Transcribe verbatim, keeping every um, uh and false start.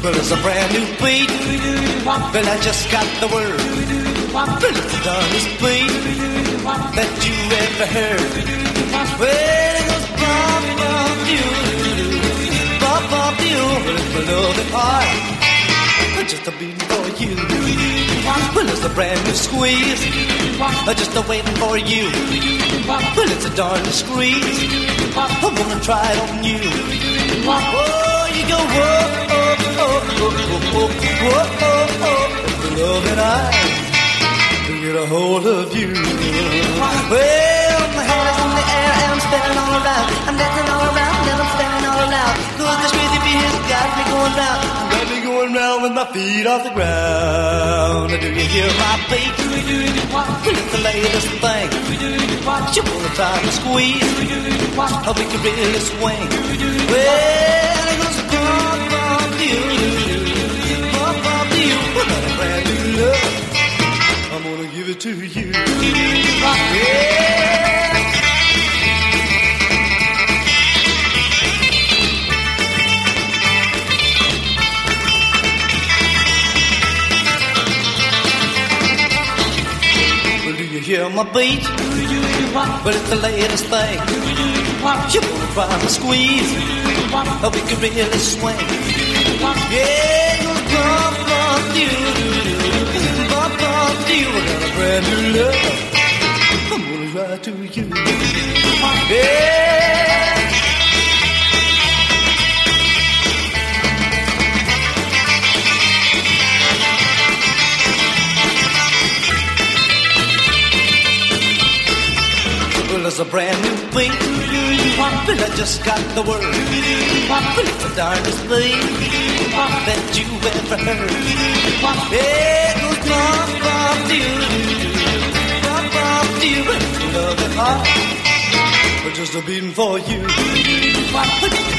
Well, it's a brand new beat. Well, I just got the word. Well, it's the darndest beat that you ever heard. Well, it goes bump, bump, you, bump, bump, you. Well, it's my loving heart, just a beat for you. Well, it's a brand new squeeze, just a waiting for you. Well, it's a darndest squeeze, I wanna try it on you. Oh, you go, whoa, oh, oh, oh, oh, oh, whoa, oh, oh, the love and I get a hold of you. Well, my head is in the air and I'm spinning all around. I'm dancing all around and I'm spinning all around. Cause this crazy beat has got me going round. Got me going round with my feet off the ground. Do you hear my beat? It's the latest thing. You wanna try to squeeze? How we can really swing? Well, it goes bump, bump, you, bump, bump, you. We're got a brand new love. I'm gonna give it to you. Yeah. Well, do you hear my beat? Well, it's the latest thing. You wanna try to squeeze? Or we can really swing? Yeah, it goes bump, bump, you, bump, bump, you. I got a brand new love. I'm gonna ride to you. Yeah. Well, it's a brand new beat. Well, I just got the word. Well, it's the darndest beat that you ever heard. Yeah, it goes bump, bump, you, bump, bump, you. Love it hard, but just a beating for you.